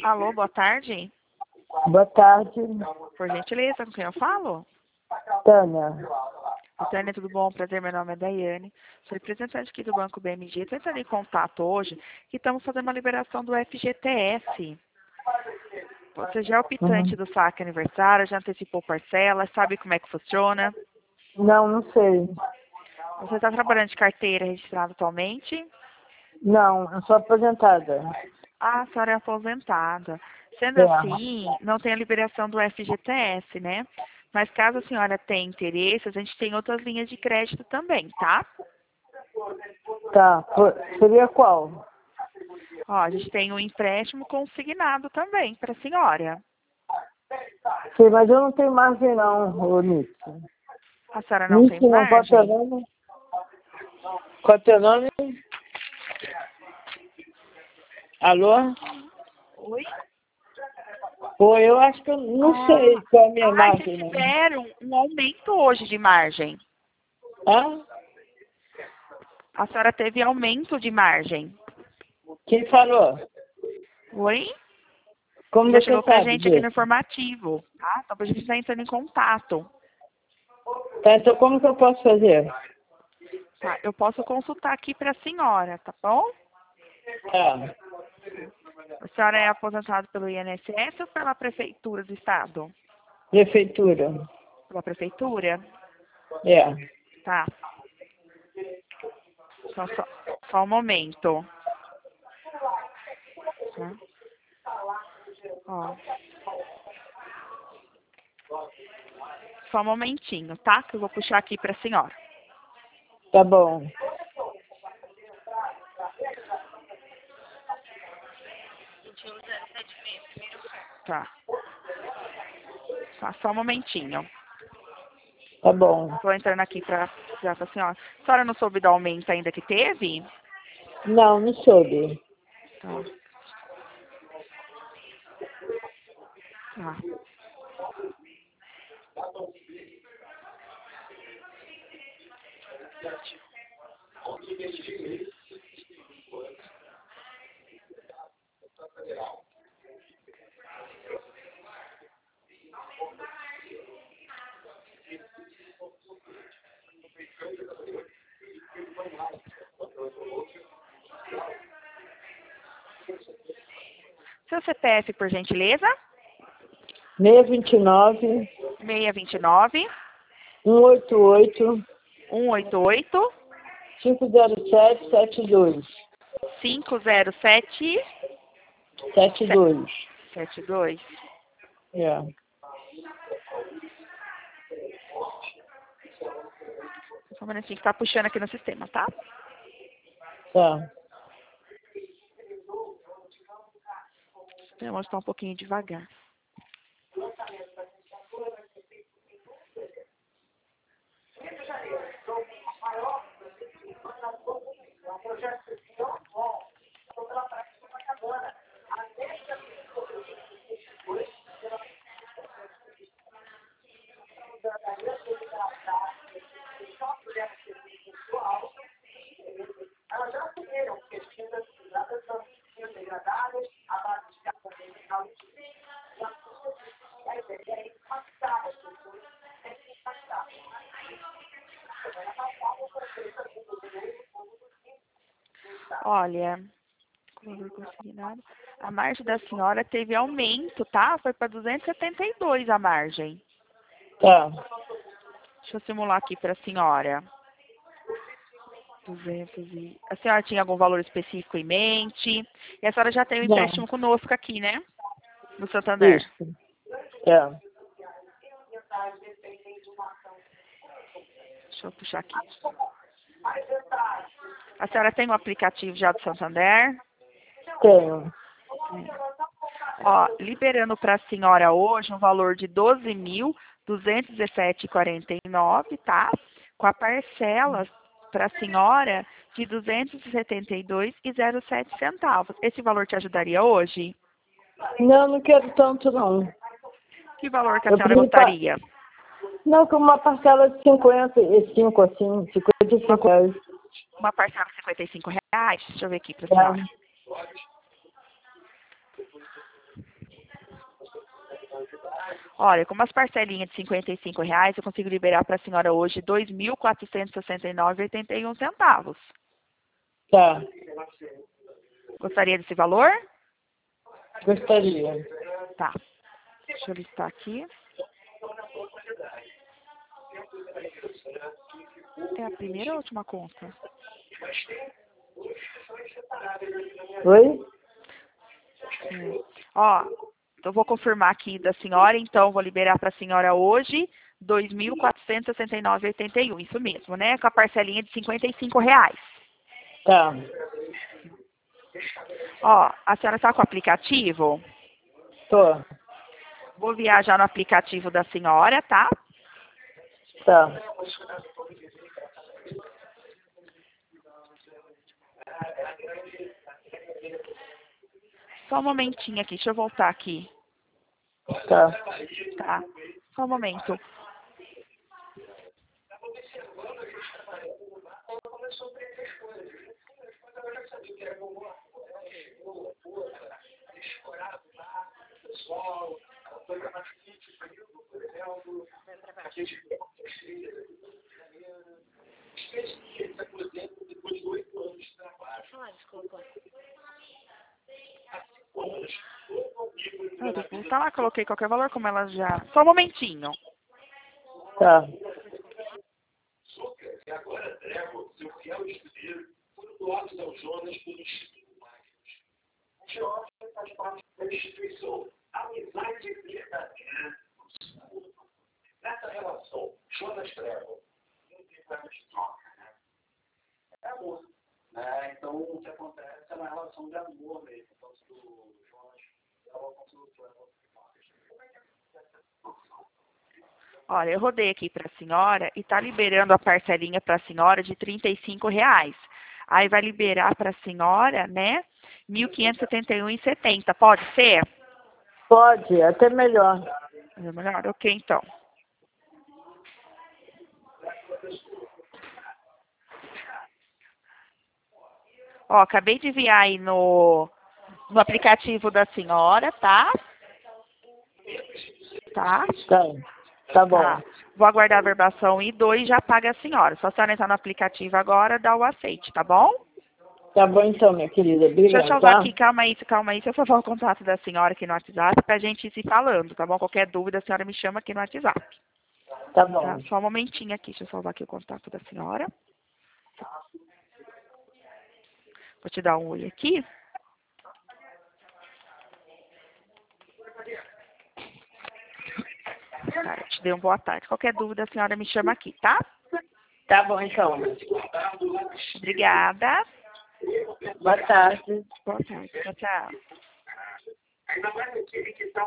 Alô, boa tarde. Boa tarde, Por gentileza, com quem eu falo? Tânia. Tânia, tudo bom? Prazer, meu nome é Daiane. Sou representante aqui do Banco BMG. Estou entrando em contato hoje que estamos fazendo uma liberação do FGTS. Você já é optante do saque aniversário, já antecipou parcela, sabe como é que funciona? Não sei. Você está trabalhando de carteira registrada atualmente? Não, eu sou aposentada. Ah, a senhora é aposentada. Sendo É. assim, não tem a liberação do FGTS, né? Mas caso a senhora tenha interesse, a gente tem outras linhas de crédito também, tá? Tá. Seria qual? Ó, a gente tem um empréstimo consignado também para a senhora. Sim, mas eu não tenho margem não, ô Nick. A senhora não tem Nick não, qual é teu margem? nome? Qual é teu nome? Alô? Oi? Pô, eu acho que eu não sei qual é a minha Vocês margem, não. tiveram um aumento hoje de margem. Hã? A senhora teve aumento de margem. Quem falou? Oi? Como Já você chegou pra sabe gente aqui no disso? informativo, tá? Então, pra gente estar entrando em contato. Tá, então como que eu posso fazer? Tá, eu posso consultar aqui para a senhora, tá bom? Tá. A senhora é aposentada pelo INSS ou pela Prefeitura do Estado? Prefeitura. Pela Prefeitura? É. Tá. Só um momento. Tá? Ó. Só um momentinho, tá? Que eu vou puxar aqui para a senhora. Tá bom. Tá. Tá, só um momentinho. Tá bom. Tô entrando aqui para a senhora. A senhora não soube do aumento ainda que teve? Não, não soube. Tá. Tá. Seu CPF, por gentileza? 629 629 188 188 50772. 507 72. 72. É. Só um minutinho que tá puxando aqui no sistema, tá? Tá. Eu vou estar um pouquinho devagar. Olha, valor consignado. A margem da senhora teve aumento, tá? Foi para 272 a margem. Tá. Deixa eu simular aqui para a senhora. 200 e... A senhora tinha algum valor específico em mente? E a senhora já tem um Não. empréstimo conosco aqui, né? No Santander. Isso. É. Deixa eu puxar aqui. A senhora tem um aplicativo já do Santander? Tenho. Ó, liberando para a senhora hoje um valor de 12.217,49, tá? Com a parcela para a senhora de 272,07 centavos. Esse valor te ajudaria hoje? Não, não quero tanto, não. Que valor que a Eu senhora preciso gostaria? Não, com uma parcela de 55, assim, 55 reais. Uma parcela de R$ 55? Deixa eu ver aqui para a Tá? senhora. Olha, com umas parcelinhas de R$ 55, eu consigo liberar para a senhora hoje R$ 2.469,81. Tá. Gostaria desse valor? Gostaria. Tá. Deixa eu listar aqui. É a primeira ou a última conta? Oi? Ó, eu vou confirmar aqui da senhora, então vou liberar para a senhora hoje R$ 2.469,81. Isso mesmo, né? Com a parcelinha de R$ 55. Tá. Ó, a senhora está com o aplicativo? Tô. Vou viajar no aplicativo da senhora, tá? Tá. Só um momentinho aqui, deixa eu voltar aqui. Tá. Tá? Só um momento. Ah, vou voltar lá, coloquei qualquer valor, como ela já... Só um momentinho. Tá. Olha, eu rodei aqui para a senhora e tá liberando a parcelinha para a senhora de R$ 35. Aí vai liberar para a senhora, né, R$ 1.571,70. Pode ser? Pode, até melhor. É melhor? Ok, então. Ó, acabei de enviar aí no aplicativo da senhora, tá? Tá? Tá. Tá bom. Tá. Vou aguardar a verbação e 2 já paga a senhora. Só a senhora entrar no aplicativo agora, dá o aceite, tá bom? Tá bom então, minha querida. Deixa eu Obrigada, salvar tá? aqui, calma aí, deixa eu salvar o contato da senhora aqui no WhatsApp pra gente ir se falando, tá bom? Qualquer dúvida, a senhora me chama aqui no WhatsApp. Tá bom. Tá? Só um momentinho aqui, deixa eu salvar aqui o contato da senhora. Vou te dar um oi aqui. Tá, eu te dei uma boa tarde. Qualquer dúvida, a senhora me chama aqui, tá? Tá bom então. Obrigada. Boa tarde. Boa tarde. Tchau, tchau.